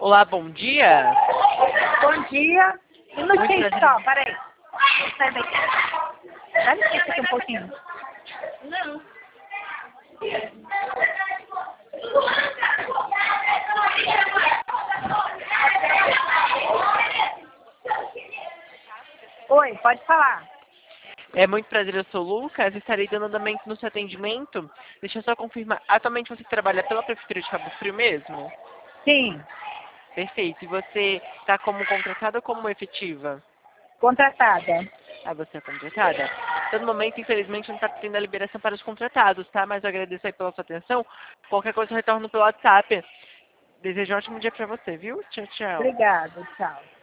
Olá, bom dia. Bom dia. Um minutinho Muito só, peraí. Sai daqui. Dá licença aqui um pouquinho. Não. Oi, pode falar. É muito prazer, eu sou o Lucas. Estarei dando andamento no seu atendimento. Deixa eu só confirmar. Atualmente você trabalha pela Prefeitura de Cabo Frio mesmo? Sim, Perfeito. E você está como contratada ou como efetiva? contratada. Ah, você é contratada? Então, no momento, infelizmente, não está tendo a liberação para os contratados, tá? Mas eu agradeço aí pela sua atenção. Qualquer coisa eu retorno pelo WhatsApp. Desejo um ótimo dia para você, viu? Tchau, tchau. Obrigada, tchau.